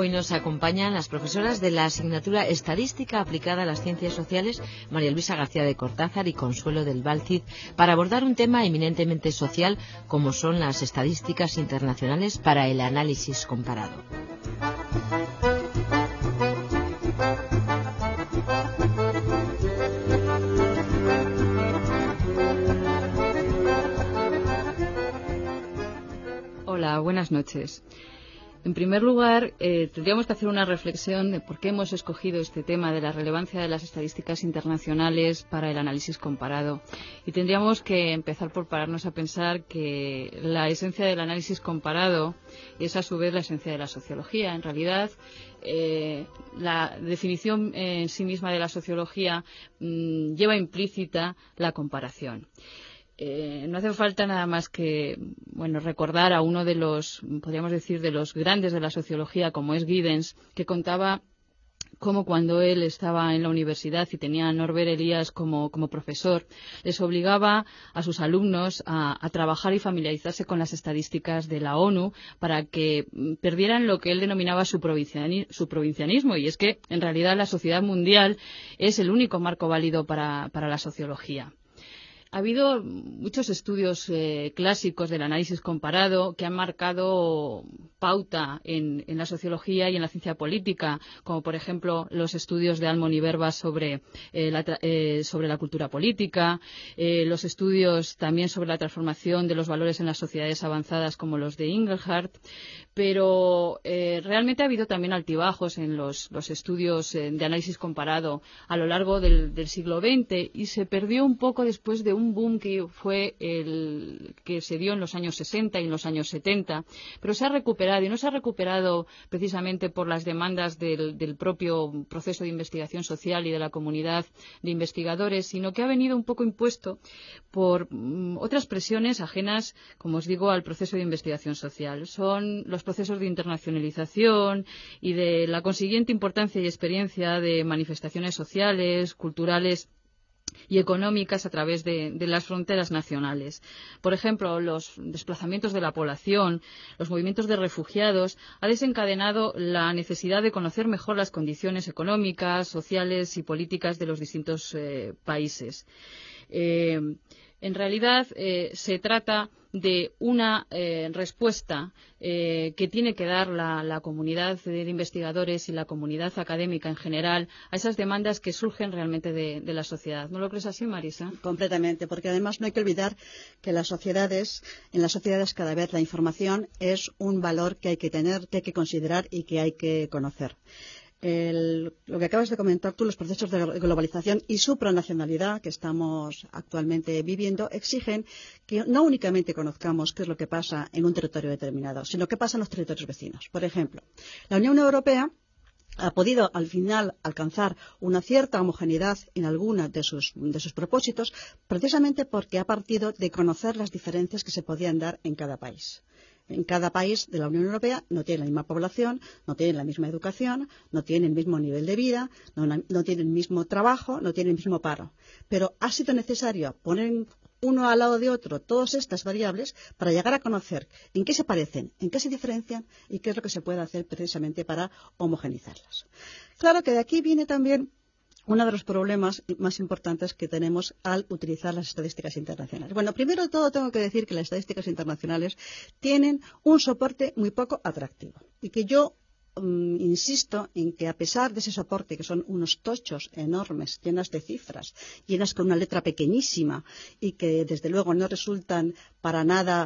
Hoy nos acompañan las profesoras de la asignatura Estadística aplicada a las Ciencias Sociales, María Luisa García de Cortázar y Consuelo del Val Cid, para abordar un tema eminentemente social como son las estadísticas internacionales para el análisis comparado. Hola, buenas noches. En primer lugar, tendríamos que hacer una reflexión de por qué hemos escogido este tema de la relevancia de las estadísticas internacionales para el análisis comparado. Y tendríamos que empezar por pararnos a pensar que la esencia del análisis comparado es a su vez la esencia de la sociología. En realidad, la definición en sí misma de la sociología lleva implícita la comparación. No hace falta nada más que recordar a uno de los, podríamos decir, de los grandes de la sociología, como es Giddens, que contaba cómo cuando él estaba en la universidad y tenía a Norbert Elias como profesor, les obligaba a sus alumnos a trabajar y familiarizarse con las estadísticas de la ONU para que perdieran lo que él denominaba su provincianismo, y es que en realidad la sociedad mundial es el único marco válido para la sociología. Ha habido muchos estudios clásicos del análisis comparado que han marcado pauta en la sociología y en la ciencia política, como por ejemplo los estudios de Almond y Verbas sobre la cultura política, los estudios también sobre la transformación de los valores en las sociedades avanzadas como los de Inglehart, pero realmente ha habido también altibajos en los estudios de análisis comparado a lo largo del siglo XX y se perdió un poco después de un boom que fue el que se dio en los años 60 y en los años 70, pero se ha recuperado, y no se ha recuperado precisamente por las demandas del propio proceso de investigación social y de la comunidad de investigadores, sino que ha venido un poco impuesto por otras presiones ajenas, como os digo, al proceso de investigación social. Son los procesos de internacionalización y de la consiguiente importancia y experiencia de manifestaciones sociales, culturales y económicas a través de las fronteras nacionales. Por ejemplo, los desplazamientos de la población, los movimientos de refugiados, ha desencadenado la necesidad de conocer mejor las condiciones económicas, sociales y políticas de los distintos países. En realidad, se trata de una respuesta que tiene que dar la comunidad de investigadores y la comunidad académica en general a esas demandas que surgen realmente de la sociedad. ¿No lo crees así, Marisa? Completamente, porque además no hay que olvidar que en las sociedades cada vez la información es un valor que hay que tener, que hay que considerar y que hay que conocer. Lo que acabas de comentar tú, los procesos de globalización y supranacionalidad que estamos actualmente viviendo exigen que no únicamente conozcamos qué es lo que pasa en un territorio determinado, sino qué pasa en los territorios vecinos. Por ejemplo, la Unión Europea ha podido al final alcanzar una cierta homogeneidad en algunos de sus propósitos, precisamente porque ha partido de conocer las diferencias que se podían dar en cada país. En cada país de la Unión Europea no tiene la misma población, no tiene la misma educación, no tiene el mismo nivel de vida, no tiene el mismo trabajo, no tiene el mismo paro. Pero ha sido necesario poner uno al lado de otro todas estas variables para llegar a conocer en qué se parecen, en qué se diferencian y qué es lo que se puede hacer precisamente para homogeneizarlas. Claro que de aquí viene también uno de los problemas más importantes que tenemos al utilizar las estadísticas internacionales. Bueno, primero de todo tengo que decir que las estadísticas internacionales tienen un soporte muy poco atractivo y que yo insisto en que a pesar de ese soporte, que son unos tochos enormes, llenas de cifras, llenas con una letra pequeñísima y que desde luego no resultan para nada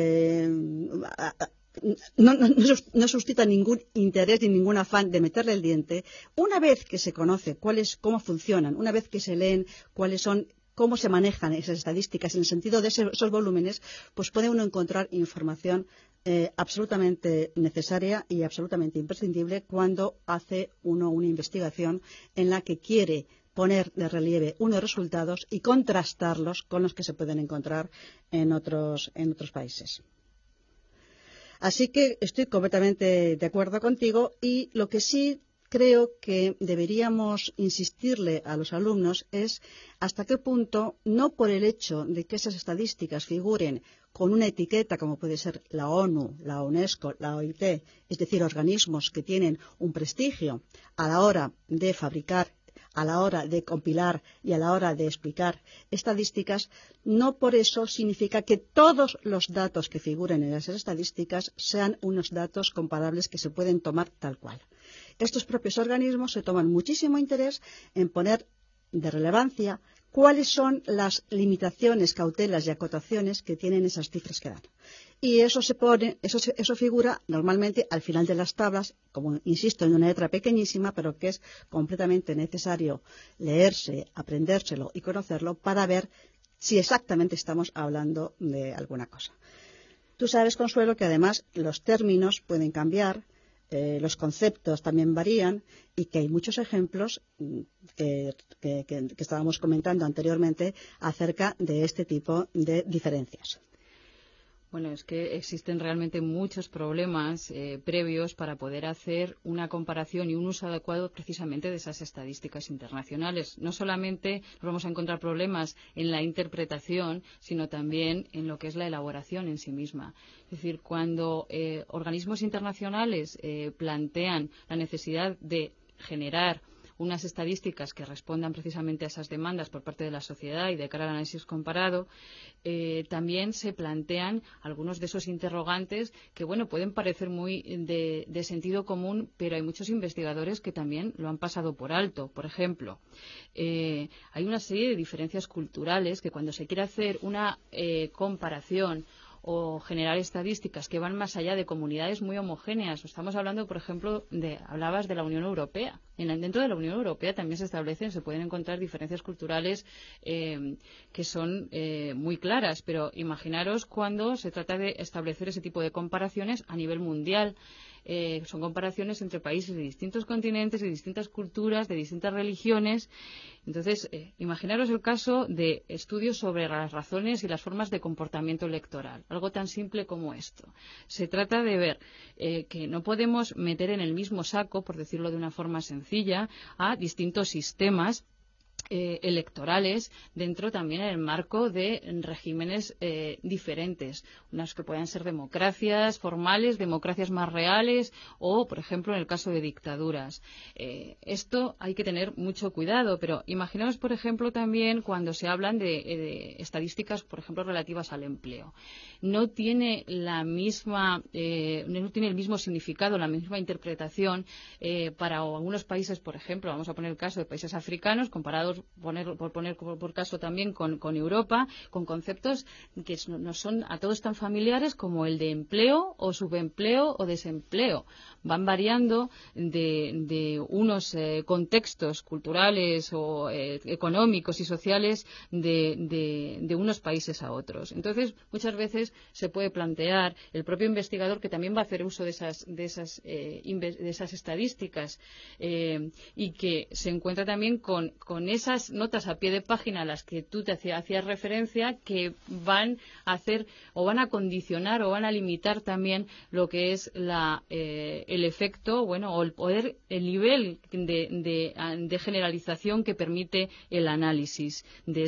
no suscita ningún interés ni ningún afán de meterle el diente, una vez que se conoce cómo funcionan, una vez que se leen cómo se manejan esas estadísticas en el sentido de esos volúmenes, pues puede uno encontrar información absolutamente necesaria y absolutamente imprescindible cuando hace uno una investigación en la que quiere poner de relieve unos resultados y contrastarlos con los que se pueden encontrar en otros países. Así que estoy completamente de acuerdo contigo y lo que sí creo que deberíamos insistirle a los alumnos es hasta qué punto, no por el hecho de que esas estadísticas figuren con una etiqueta como puede ser la ONU, la UNESCO, la OIT, es decir, organismos que tienen un prestigio a la hora de fabricar, a la hora de compilar y a la hora de explicar estadísticas, no por eso significa que todos los datos que figuren en esas estadísticas sean unos datos comparables que se pueden tomar tal cual. Estos propios organismos se toman muchísimo interés en poner de relevancia cuáles son las limitaciones, cautelas y acotaciones que tienen esas cifras que dan. Y eso figura normalmente al final de las tablas, como insisto, en una letra pequeñísima, pero que es completamente necesario leerse, aprendérselo y conocerlo para ver si exactamente estamos hablando de alguna cosa. Tú sabes, Consuelo, que además los términos pueden cambiar, los conceptos también varían y que hay muchos ejemplos que estábamos comentando anteriormente acerca de este tipo de diferencias. Bueno, es que existen realmente muchos problemas previos para poder hacer una comparación y un uso adecuado precisamente de esas estadísticas internacionales. No solamente nos vamos a encontrar problemas en la interpretación, sino también en lo que es la elaboración en sí misma. Es decir, cuando organismos internacionales plantean la necesidad de generar unas estadísticas que respondan precisamente a esas demandas por parte de la sociedad y de cara al análisis comparado, también se plantean algunos de esos interrogantes que, bueno, pueden parecer muy de sentido común, pero hay muchos investigadores que también lo han pasado por alto. Por ejemplo, hay una serie de diferencias culturales que cuando se quiere hacer una comparación o generar estadísticas que van más allá de comunidades muy homogéneas. Estamos hablando, por ejemplo, hablabas de la Unión Europea. Dentro de la Unión Europea también se pueden encontrar diferencias culturales que son muy claras, pero imaginaros cuando se trata de establecer ese tipo de comparaciones a nivel mundial. Son comparaciones entre países de distintos continentes, de distintas culturas, de distintas religiones. Entonces, imaginaros el caso de estudios sobre las razones y las formas de comportamiento electoral. Algo tan simple como esto. Se trata de ver que no podemos meter en el mismo saco, por decirlo de una forma sencilla, a distintos sistemas electorales dentro también en el marco de regímenes diferentes, unas que puedan ser democracias formales, democracias más reales o, por ejemplo, en el caso de dictaduras. Esto hay que tener mucho cuidado, pero imaginaos, por ejemplo, también cuando se hablan de estadísticas, por ejemplo, relativas al empleo. No tiene el mismo significado, la misma interpretación para algunos países, por ejemplo, vamos a poner el caso de países africanos comparados por poner por caso también con Europa, con conceptos que no son a todos tan familiares como el de empleo o subempleo o desempleo. Van variando de unos contextos culturales o económicos y sociales de unos países a otros. Entonces, muchas veces se puede plantear el propio investigador que también va a hacer uso de esas estadísticas y que se encuentra también con esas notas a pie de página a las que tú te hacías referencia, que van a hacer o van a condicionar o van a limitar también lo que es el efecto, bueno, o el nivel de generalización que permite el análisis de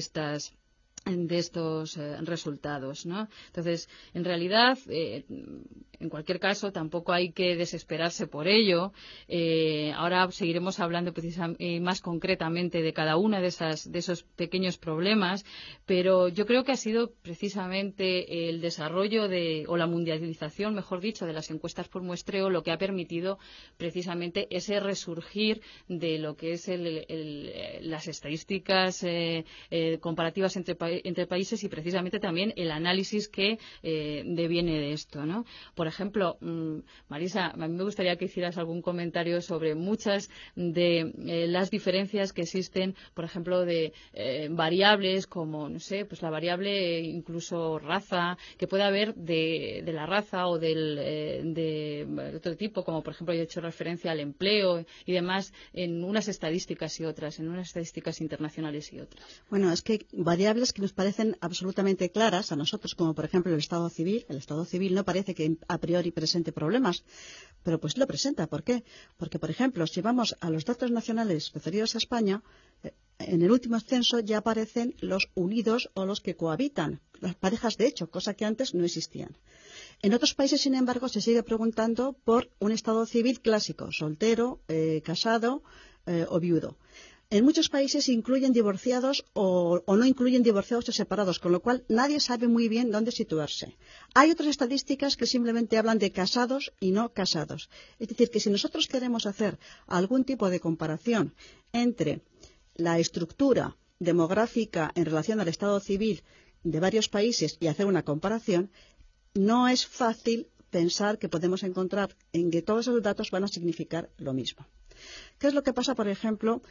estos resultados, ¿no? Entonces, en realidad, en cualquier caso, tampoco hay que desesperarse por ello. Ahora seguiremos hablando más concretamente de cada una de esos pequeños problemas, pero yo creo que ha sido precisamente el desarrollo o la mundialización, mejor dicho, de las encuestas por muestreo lo que ha permitido precisamente ese resurgir de lo que es las estadísticas comparativas entre países y precisamente también el análisis que deviene de esto, ¿no? Por ejemplo, Marisa, a mí me gustaría que hicieras algún comentario sobre muchas de las diferencias que existen, por ejemplo, de variables como, no sé, pues la variable incluso raza, que puede haber de la raza o de otro tipo, como por ejemplo yo he hecho referencia al empleo y demás, en unas estadísticas y otras, en unas estadísticas internacionales y otras. Bueno, es que variables que nos parecen absolutamente claras a nosotros, como por ejemplo el Estado civil. El Estado civil no parece que a priori presente problemas, pero pues lo presenta. ¿Por qué? Porque, por ejemplo, si vamos a los datos nacionales referidos a España, en el último censo ya aparecen los unidos o los que cohabitan, las parejas de hecho, cosa que antes no existían. En otros países, sin embargo, se sigue preguntando por un estado civil clásico, soltero, casado o viudo. En muchos países incluyen divorciados o no incluyen divorciados o separados, con lo cual nadie sabe muy bien dónde situarse. Hay otras estadísticas que simplemente hablan de casados y no casados. Es decir, que si nosotros queremos hacer algún tipo de comparación entre la estructura demográfica en relación al estado civil de varios países y hacer una comparación, no es fácil pensar que podemos encontrar en que todos esos datos van a significar lo mismo. ¿Qué es lo que pasa, por ejemplo,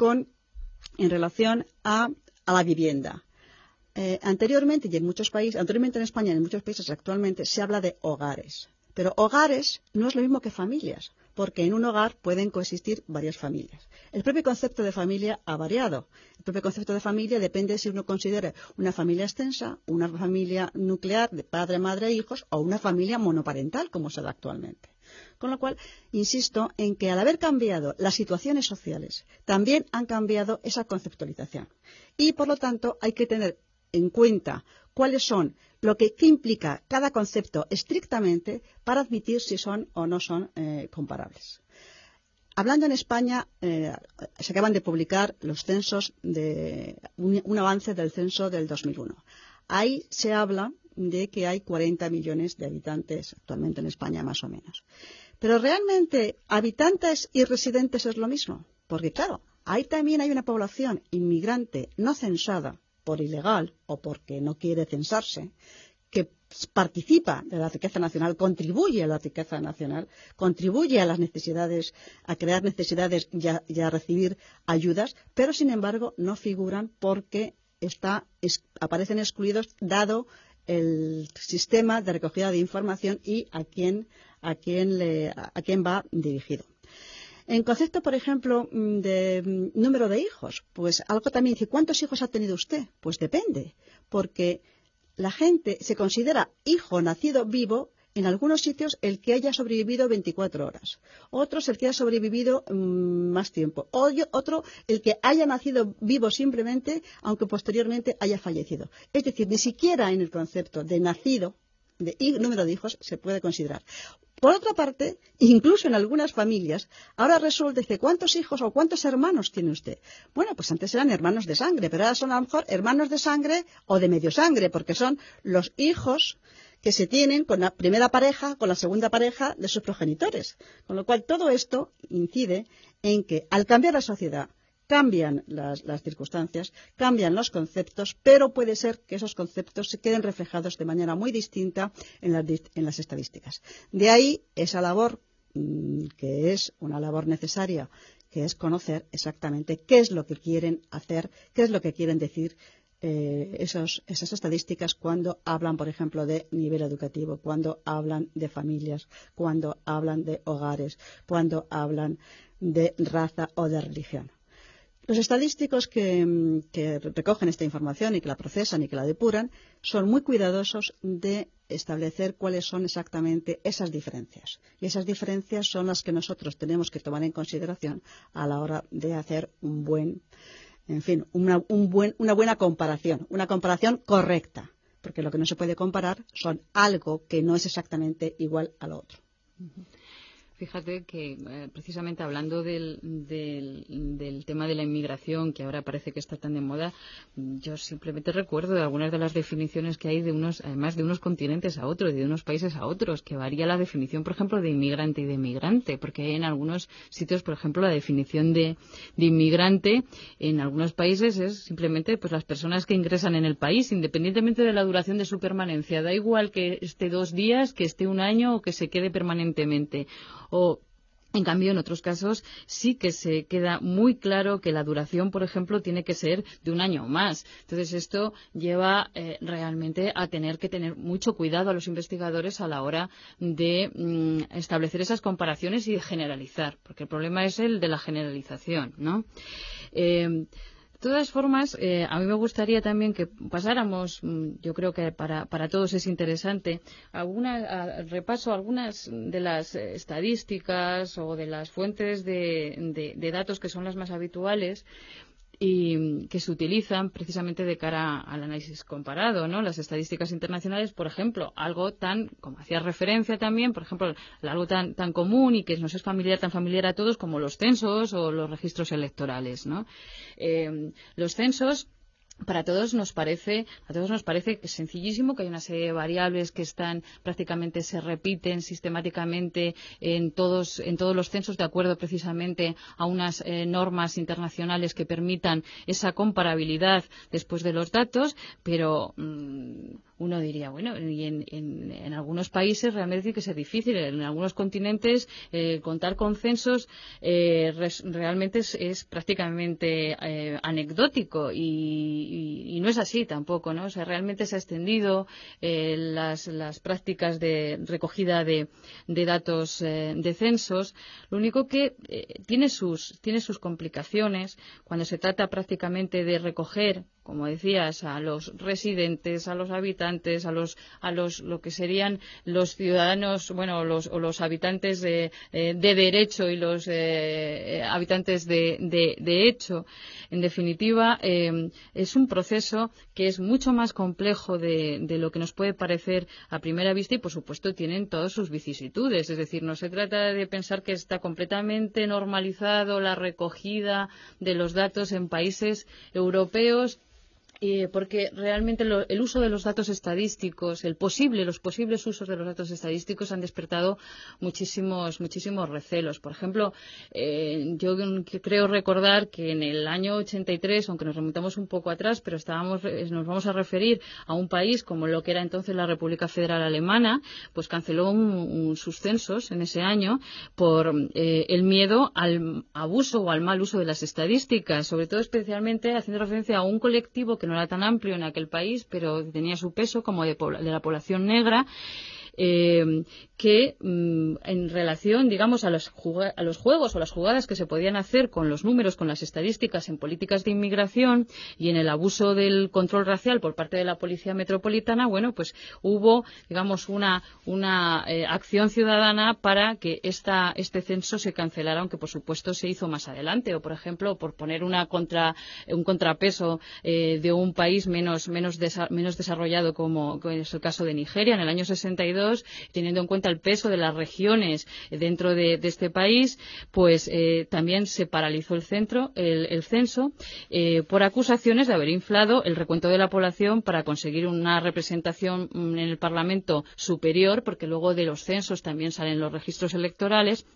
en relación a la vivienda? Anteriormente en España y en muchos países actualmente se habla de hogares. Pero hogares no es lo mismo que familias, porque en un hogar pueden coexistir varias familias. El propio concepto de familia ha variado. El propio concepto de familia depende si uno considera una familia extensa, una familia nuclear de padre, madre e hijos, o una familia monoparental, como se da actualmente. Con lo cual, insisto en que al haber cambiado las situaciones sociales, también han cambiado esa conceptualización. Y, por lo tanto, hay que tener en cuenta cuáles son qué implica cada concepto estrictamente para admitir si son o no son comparables. Hablando en España, se acaban de publicar los censos un avance del censo del 2001. Ahí se habla de que hay 40 millones de habitantes actualmente en España, más o menos. Pero realmente, habitantes y residentes es lo mismo, porque claro, ahí también hay una población inmigrante no censada por ilegal o porque no quiere censarse, que participa de la riqueza nacional, contribuye a la riqueza nacional, contribuye a las necesidades, a crear necesidades y a recibir ayudas, pero sin embargo no figuran porque aparecen excluidos dado el sistema de recogida de información y a quién va dirigido. En concepto, por ejemplo, de número de hijos, pues algo también dice, ¿cuántos hijos ha tenido usted? Pues depende, porque la gente se considera hijo nacido vivo en algunos sitios el que haya sobrevivido 24 horas, otros el que haya sobrevivido más tiempo, otro el que haya nacido vivo simplemente, aunque posteriormente haya fallecido. Es decir, ni siquiera en el concepto de nacido, número de hijos, se puede considerar. Por otra parte, incluso en algunas familias, ahora resulta que ¿cuántos hijos o cuántos hermanos tiene usted? Bueno, pues antes eran hermanos de sangre, pero ahora son a lo mejor hermanos de sangre o de medio sangre, porque son los hijos que se tienen con la primera pareja, con la segunda pareja de sus progenitores. Con lo cual, todo esto incide en que, al cambiar la sociedad, cambian las circunstancias, cambian los conceptos, pero puede ser que esos conceptos se queden reflejados de manera muy distinta en las estadísticas. De ahí esa labor, que es una labor necesaria, que es conocer exactamente qué es lo que quieren hacer, qué es lo que quieren decir esas estadísticas cuando hablan, por ejemplo, de nivel educativo, cuando hablan de familias, cuando hablan de hogares, cuando hablan de raza o de religión. Los estadísticos que recogen esta información y que la procesan y que la depuran son muy cuidadosos de establecer cuáles son exactamente esas diferencias. Y esas diferencias son las que nosotros tenemos que tomar en consideración a la hora de hacer una buena comparación, una comparación correcta, porque lo que no se puede comparar son algo que no es exactamente igual a lo otro. Fíjate que precisamente hablando del tema de la inmigración, que ahora parece que está tan de moda, yo simplemente recuerdo de algunas de las definiciones que hay además de unos continentes a otros y de unos países a otros, que varía la definición, por ejemplo, de inmigrante y de migrante, porque hay en algunos sitios, por ejemplo, la definición de inmigrante en algunos países es simplemente pues las personas que ingresan en el país, independientemente de la duración de su permanencia. Da igual que esté 2 días, que esté 1 año o que se quede permanentemente. O, en cambio, en otros casos sí que se queda muy claro que la duración, por ejemplo, tiene que ser de 1 año o más. Entonces, esto lleva realmente a tener que tener mucho cuidado a los investigadores a la hora de establecer esas comparaciones y de generalizar, porque el problema es el de la generalización, ¿no? De todas formas, a mí me gustaría también que pasáramos, yo creo que para todos es interesante, repaso algunas de las estadísticas o de las fuentes de datos que son las más habituales y que se utilizan precisamente de cara al análisis comparado, ¿no? Las estadísticas internacionales, por ejemplo, algo tan, como hacía referencia también, por ejemplo, algo tan común y que nos es tan familiar a todos como los censos o los registros electorales, ¿no? Los censos, a todos nos parece que es sencillísimo, que hay una serie de variables que prácticamente se repiten sistemáticamente en todos los censos, de acuerdo precisamente a unas normas internacionales que permitan esa comparabilidad después de los datos, pero uno diría, bueno, y en algunos países realmente tiene que ser difícil, en algunos continentes contar con censos realmente es prácticamente anecdótico y no es así tampoco, ¿no? O sea, realmente se ha extendido las prácticas de recogida de datos de censos. Lo único que tiene sus complicaciones cuando se trata prácticamente de recoger, como decías, a los residentes, a los habitantes, a los lo que serían los ciudadanos, bueno, los habitantes de derecho y los habitantes de hecho. En definitiva, es un proceso que es mucho más complejo de lo que nos puede parecer a primera vista y, por supuesto, tienen todas sus vicisitudes. Es decir, no se trata de pensar que está completamente normalizado la recogida de los datos en países europeos, porque realmente el uso de los datos estadísticos, los posibles usos de los datos estadísticos han despertado muchísimos recelos. Por ejemplo, yo creo recordar que en el año 83, aunque nos remontamos un poco atrás, pero nos vamos a referir a un país como lo que era entonces la República Federal Alemana, pues canceló sus censos en ese año por el miedo al abuso o al mal uso de las estadísticas, sobre todo especialmente haciendo referencia a un colectivo que no era tan amplio en aquel país, pero tenía su peso como de la población negra, que en relación, digamos, a los juegos o las jugadas que se podían hacer con los números, con las estadísticas en políticas de inmigración y en el abuso del control racial por parte de la policía metropolitana, bueno, pues hubo, digamos, una acción ciudadana para que este censo se cancelara, aunque por supuesto se hizo más adelante. O, por ejemplo, por poner un contrapeso de un país menos desarrollado como es el caso de Nigeria en el año 62, teniendo en cuenta el peso de las regiones dentro de este país, pues también se paralizó el censo por acusaciones de haber inflado el recuento de la población para conseguir una representación en el Parlamento superior, porque luego de los censos también salen los registros electorales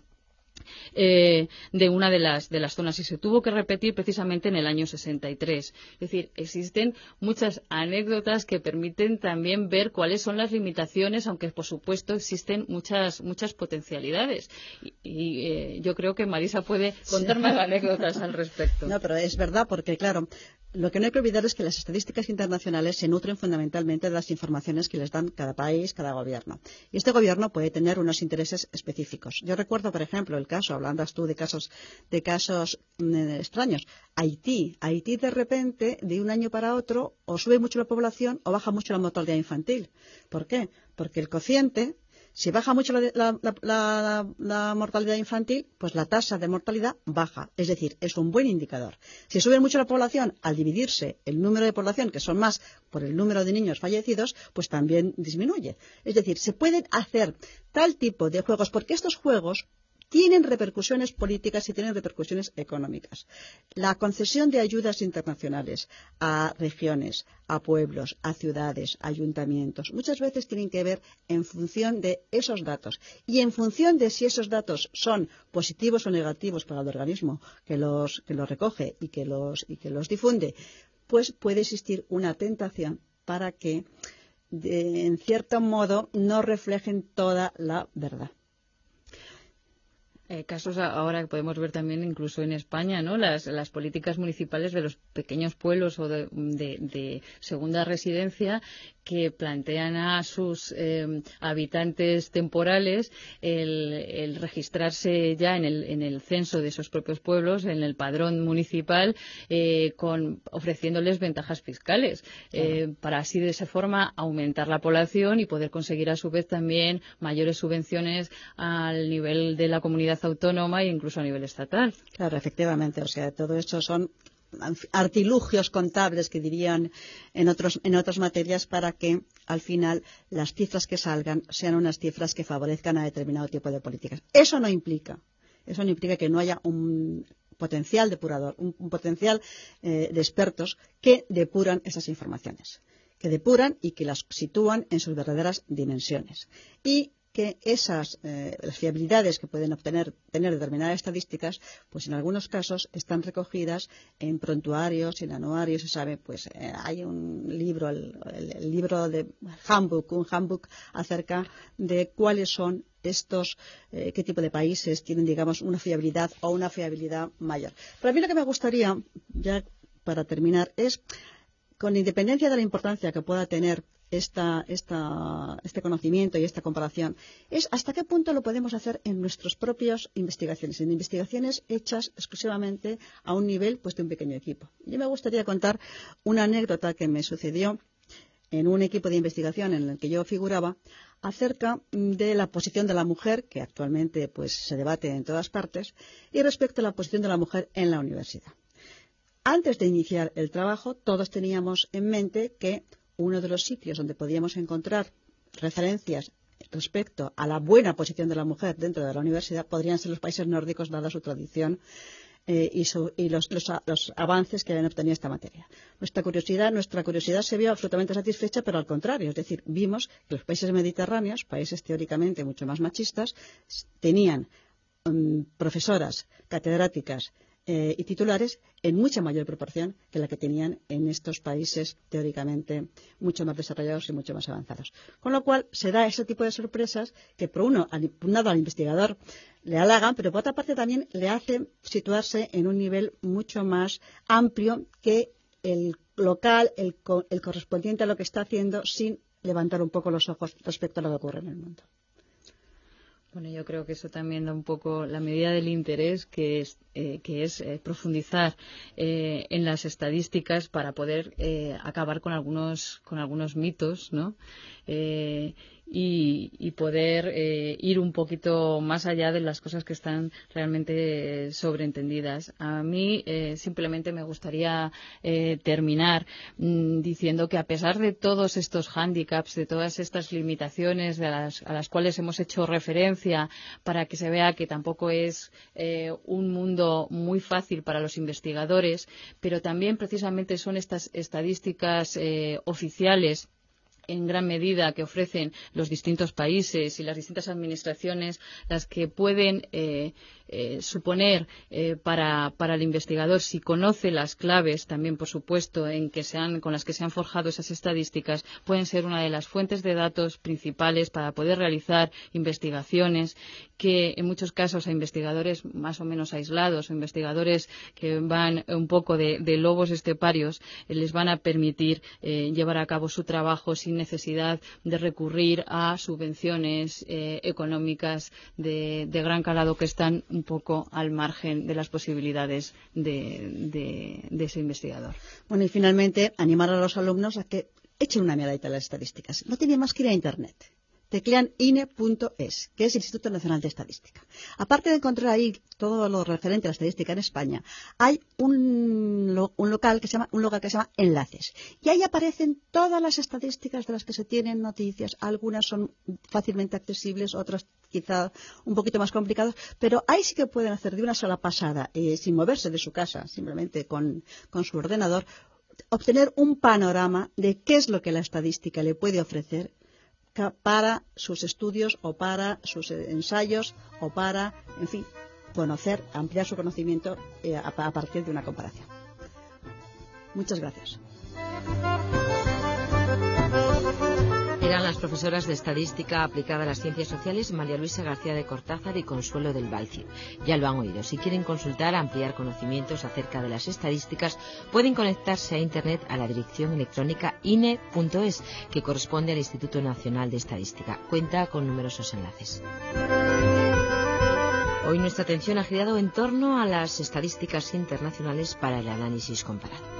de una de las zonas, y se tuvo que repetir precisamente en el año 63. Es decir, existen muchas anécdotas que permiten también ver cuáles son las limitaciones, aunque por supuesto existen muchas potencialidades. Y yo creo que Marisa puede contar más anécdotas al respecto. No, pero es verdad, porque claro, lo que no hay que olvidar es que las estadísticas internacionales se nutren fundamentalmente de las informaciones que les dan cada país, cada gobierno. Y este gobierno puede tener unos intereses específicos. Yo recuerdo, por ejemplo, el caso, hablabas tú de casos extraños. Haití de repente, de un año para otro, o sube mucho la población o baja mucho la mortalidad infantil. ¿Por qué? Porque el cociente, si baja mucho la mortalidad infantil, pues la tasa de mortalidad baja. Es decir, es un buen indicador. Si sube mucho la población, al dividirse el número de población, que son más por el número de niños fallecidos, pues también disminuye. Es decir, se pueden hacer tal tipo de juegos, porque estos juegos tienen repercusiones políticas y tienen repercusiones económicas. La concesión de ayudas internacionales a regiones, a pueblos, a ciudades, a ayuntamientos, muchas veces tienen que ver en función de esos datos. Y en función de si esos datos son positivos o negativos para el organismo que los recoge y que los difunde, pues puede existir una tentación para que, en cierto modo, no reflejen toda la verdad. Casos ahora que podemos ver también incluso en España, ¿no? Las políticas municipales de los pequeños pueblos o de segunda residencia que plantean a sus habitantes temporales el registrarse ya en el censo de esos propios pueblos, en el padrón municipal, ofreciéndoles ventajas fiscales, para así de esa forma aumentar la población y poder conseguir a su vez también mayores subvenciones al nivel de la comunidad autónoma e incluso a nivel estatal. Claro, efectivamente. O sea, todo esto son artilugios contables que dirían en otras materias para que al final las cifras que salgan sean unas cifras que favorezcan a determinado tipo de políticas. Eso no implica que no haya un potencial depurador, un potencial de expertos que depuran esas informaciones, que depuran y que las sitúan en sus verdaderas dimensiones, y que las fiabilidades que pueden tener determinadas estadísticas, pues en algunos casos están recogidas en prontuarios, en anuarios, se sabe, pues hay un libro, el libro de un handbook acerca de cuáles son estos, qué tipo de países tienen, digamos, una fiabilidad o una fiabilidad mayor. Pero a mí lo que me gustaría, ya para terminar, es, con independencia de la importancia que pueda tener este conocimiento y esta comparación, es hasta qué punto lo podemos hacer en nuestras propias investigaciones, en investigaciones hechas exclusivamente a un nivel, pues, de un pequeño equipo. Yo me gustaría contar una anécdota que me sucedió en un equipo de investigación en el que yo figuraba, acerca de la posición de la mujer, que actualmente, pues, se debate en todas partes, y respecto a la posición de la mujer en la universidad. Antes de iniciar el trabajo, todos teníamos en mente que uno de los sitios donde podíamos encontrar referencias respecto a la buena posición de la mujer dentro de la universidad podrían ser los países nórdicos, dada su tradición y los avances que habían obtenido esta materia. Nuestra curiosidad se vio absolutamente satisfecha, pero al contrario, es decir, vimos que los países mediterráneos, países teóricamente mucho más machistas, tenían profesoras, catedráticas y titulares en mucha mayor proporción que la que tenían en estos países teóricamente mucho más desarrollados y mucho más avanzados. Con lo cual se da ese tipo de sorpresas que, por un lado, al investigador le halagan, pero por otra parte también le hacen situarse en un nivel mucho más amplio que el local, el correspondiente a lo que está haciendo, sin levantar un poco los ojos respecto a lo que ocurre en el mundo. Bueno, yo creo que eso también da un poco la medida del interés, que es profundizar en las estadísticas para poder acabar con algunos mitos, ¿no? Y poder ir un poquito más allá de las cosas que están realmente sobreentendidas. A mí simplemente me gustaría terminar diciendo que, a pesar de todos estos hándicaps, de todas estas limitaciones a las cuales hemos hecho referencia, para que se vea que tampoco es un mundo muy fácil para los investigadores, pero también precisamente son estas estadísticas oficiales en gran medida que ofrecen los distintos países y las distintas administraciones las que pueden suponer para el investigador, si conoce las claves también, por supuesto, con las que se han forjado esas estadísticas, pueden ser una de las fuentes de datos principales para poder realizar investigaciones que, en muchos casos, a investigadores más o menos aislados, o investigadores que van un poco de lobos esteparios, les van a permitir llevar a cabo su trabajo sin necesidad de recurrir a subvenciones económicas de gran calado, que están un poco al margen de las posibilidades de ese investigador. Bueno, y finalmente, animar a los alumnos a que echen una miradita a las estadísticas. No tienen más que ir a Internet. Teclean INE.es, que es el Instituto Nacional de Estadística. Aparte de encontrar ahí todo lo referente a la estadística en España, hay un local que se llama Enlaces. Y ahí aparecen todas las estadísticas de las que se tienen noticias. Algunas son fácilmente accesibles, otras quizá un poquito más complicadas, pero ahí sí que pueden hacer de una sola pasada, sin moverse de su casa, simplemente con su ordenador, obtener un panorama de qué es lo que la estadística le puede ofrecer para sus estudios o para sus ensayos o para, en fin, ampliar su conocimiento a partir de una comparación. Muchas gracias. Eran las profesoras de Estadística aplicada a las Ciencias Sociales María Luisa García de Cortázar y Consuelo del Valcid. Ya lo han oído. Si quieren consultar, ampliar conocimientos acerca de las estadísticas, pueden conectarse a Internet a la dirección electrónica ine.es, que corresponde al Instituto Nacional de Estadística. Cuenta con numerosos enlaces. Hoy nuestra atención ha girado en torno a las estadísticas internacionales para el análisis comparado.